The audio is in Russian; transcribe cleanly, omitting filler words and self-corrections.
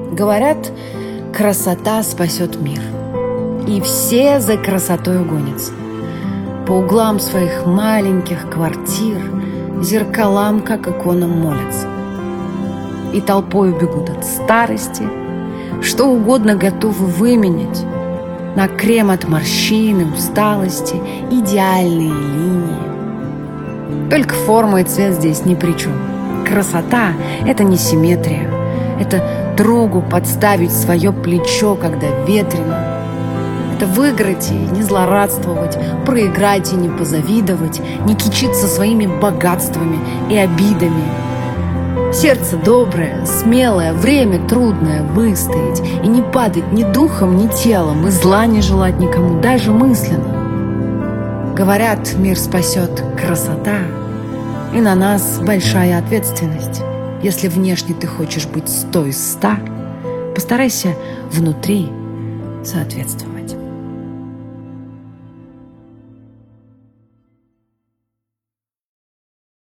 Говорят, красота спасет мир. И все за красотой гонятся. По углам своих маленьких квартир зеркалам, как иконам, молятся. И толпою бегут от старости, что угодно готовы выменять на крем от морщин и усталости, идеальные линии. Только форма и цвет здесь ни при чем. Красота – это не симметрия. Это другу подставить свое плечо, когда ветрено. Это выиграть и не злорадствовать, проиграть и не позавидовать, не кичиться своими богатствами и обидами. Сердце доброе, смелое, время трудное выстоять и не падать ни духом, ни телом, и зла не желать никому, даже мысленно. Говорят, мир спасет красота, и на нас большая ответственность. Если внешне ты хочешь быть 100 из 100, постарайся внутри соответствовать.